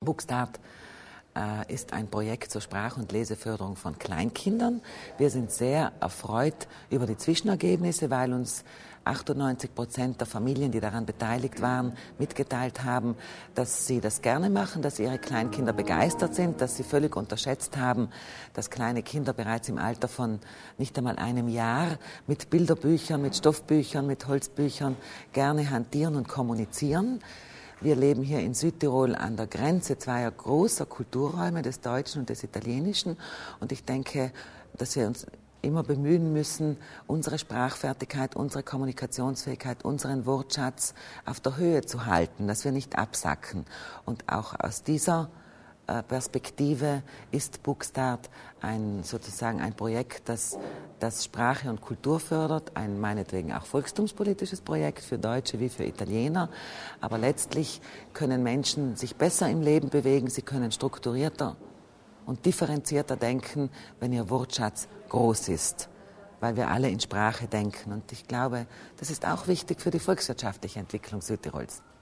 Bookstart ist ein Projekt zur Sprach- und Leseförderung von Kleinkindern. Wir sind sehr erfreut über die Zwischenergebnisse, weil uns 98% der Familien, die daran beteiligt waren, mitgeteilt haben, dass sie das gerne machen, dass ihre Kleinkinder begeistert sind, dass sie völlig unterschätzt haben, dass kleine Kinder bereits im Alter von nicht einmal einem Jahr mit Bilderbüchern, mit Stoffbüchern, mit Holzbüchern gerne hantieren und kommunizieren. Wir leben hier in Südtirol an der Grenze zweier großer Kulturräume, des Deutschen und des Italienischen. Und ich denke, dass wir uns immer bemühen müssen, unsere Sprachfertigkeit, unsere Kommunikationsfähigkeit, unseren Wortschatz auf der Höhe zu halten, dass wir nicht absacken. Und auch aus dieser Perspektive ist Bookstart sozusagen ein Projekt, das Sprache und Kultur fördert, ein meinetwegen auch volkstumspolitisches Projekt für Deutsche wie für Italiener. Aber letztlich können Menschen sich besser im Leben bewegen, sie können strukturierter und differenzierter denken, wenn ihr Wortschatz groß ist, weil wir alle in Sprache denken. Und ich glaube, das ist auch wichtig für die volkswirtschaftliche Entwicklung Südtirols.